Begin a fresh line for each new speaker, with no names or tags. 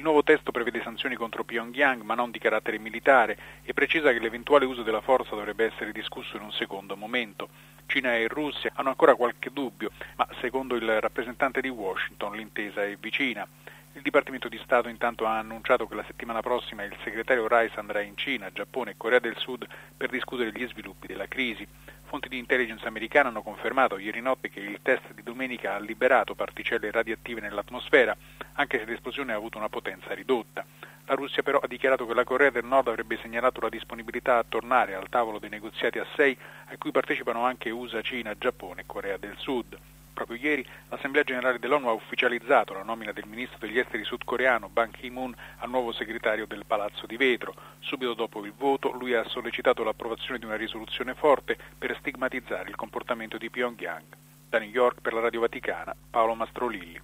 nuovo testo prevede sanzioni contro Pyongyang, ma non di carattere militare, e precisa che l'eventuale uso della forza dovrebbe essere discusso in un secondo momento. Cina e Russia hanno ancora qualche dubbio, ma secondo il rappresentante di Washington l'intesa è vicina. Il Dipartimento di Stato intanto ha annunciato che la settimana prossima il segretario Rice andrà in Cina, Giappone e Corea del Sud per discutere gli sviluppi della crisi. Fonti di intelligence americane hanno confermato ieri notte che il test di domenica ha liberato particelle radioattive nell'atmosfera, anche se l'esplosione ha avuto una potenza ridotta. La Russia però ha dichiarato che la Corea del Nord avrebbe segnalato la disponibilità a tornare al tavolo dei negoziati a 6, a cui partecipano anche USA, Cina, Giappone e Corea del Sud. Proprio ieri l'Assemblea Generale dell'ONU ha ufficializzato la nomina del ministro degli esteri sudcoreano Ban Ki-moon al nuovo segretario del Palazzo di Vetro. Subito dopo il voto lui ha sollecitato l'approvazione di una risoluzione forte per stigmatizzare il comportamento di Pyongyang. Da New York per la Radio Vaticana, Paolo Mastrolilli.